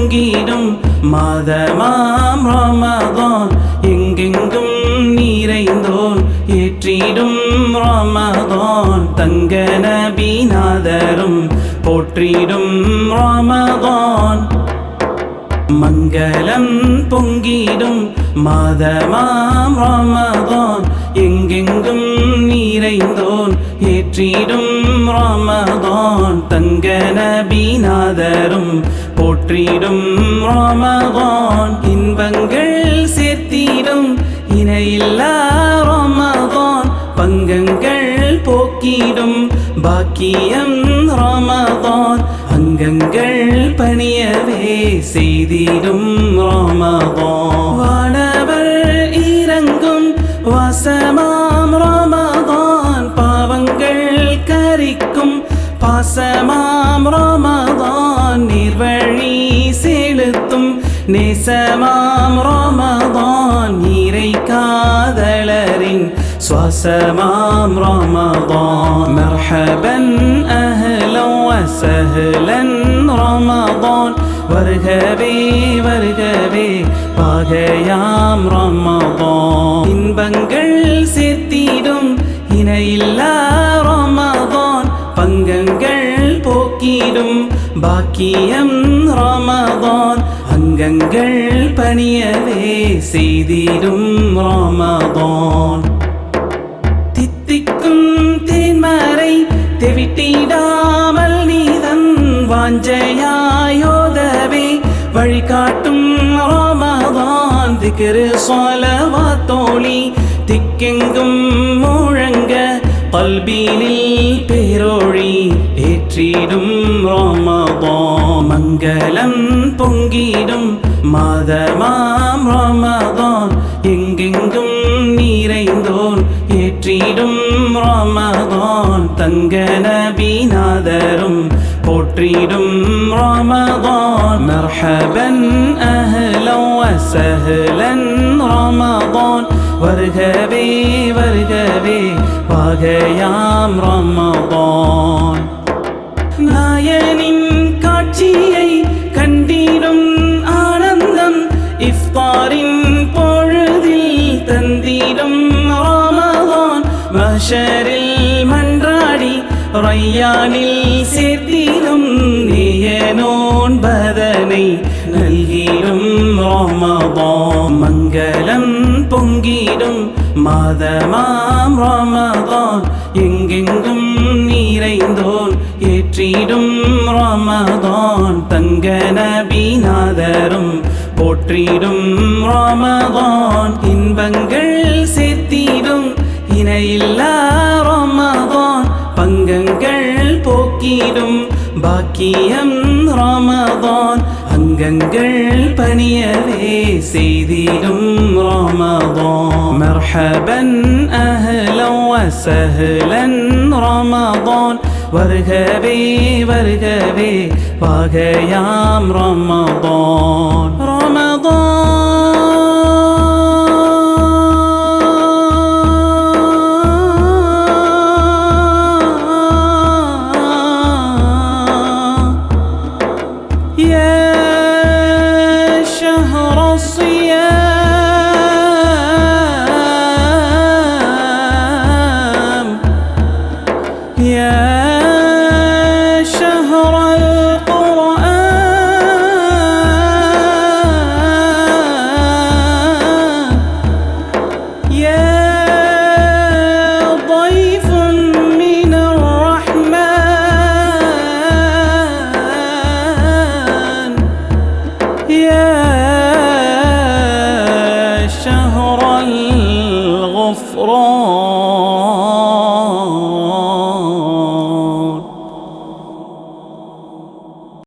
பொங்கிடும் மாதமாம் ரமதான் எங்கெங்கும் நிறைந்தோன் ஏற்றிடும் ரமதான் தங்க நபிநாதரும் போற்றிடும் ரமதான் மங்களம் பொங்கிடும் மாதமாம் ரமதான் எங்கெங்கும் நிறைந்தோன் ஏற்றிடும் ரமதான் தங்க நபிநாதரும் போற்றிடும் ரமதான் இன்பங்கள் சேர்த்திடும் இணையில்லா ரமதான் பங்கங்கள் போக்கிடும் பாக்கியம் ரமதான் அங்கங்கள் பணியவே செய்திடும் ரமதான் வானவர் இறங்கும் வாசமாம் ரமதான் பாவங்கள் கரிக்கும் பாசமாம் ரமதான் நீர்வழி செலுத்தும் நேசமாம் ரமதான் நீரை காதலரின் சுவாசமாம் ரமதான் மர்ஹபன் அஹ்லன் வஸஹ்லன் ரமதான் வருகவே வருகவே பாகையாம் ரமதான் இன்பங்கள் சேர்த்திடும் இணையில்லா ரமதான் பங்கங்கள் போக்கிடும் பாக்கியம் ரமதான் அங்கங்கள் பணியவே செய்திடும் ரமதான் தித்திக்கும் தேன்மறை தெவிட்டிடாமல் நீதன் வாஞ்சையாயோதவே வழிகாட்டும் ரமதான் திக்ரு ஸலவாத்தோலி திக்கெங்கும் முழங்க கல்பினில் பேரொழி ஏற்றிடும் ரமதான் மங்களம் பொங்கிடும் மாதமாம் ரமதான் எங்கெங்கும் நிறைந்தோன் ஏற்றிடும் ரமதான் தங்க நபிநாதரும் போற்றிடும் ரமதான் மர்ஹபன் அஹ்லன் வஸஹ்லன் ரமதான் வருகவே வருகவே பாகையாம் ரமதான் நாயனின் காட்சியை கண்டிடும் ஆனந்தம் இஃப்தாரின் பொழுதில் தந்திடும் ரமதான் மஹ்ஷரில் மன்றாடி ரையானில் சேர்த்திடும் நேயனோன்பதனை நல்கிடும் ரமதான் மங்களம் பொங்கிடும் மாதமாம் ரமதான் எங்கெங்கும் நிறைந்தோன் ஏற்றிடும் ரமதான் தங்க நபிநாதரும் போற்றிடும் ரமதான் இன்பங்கள் சேர்த்திடும் இணையில்லா ரமதான் பங்கங்கள் போக்கிடும் பாக்கியம் ரமதான் அங்கங்கள் பணியவே செய்திடும் ரமதான் மர்ஹபன் அஹ்லன் வஸஹ்லன் ரமதான் வருகவே வருகவே பாகையாம் ரமதான் ரமதான்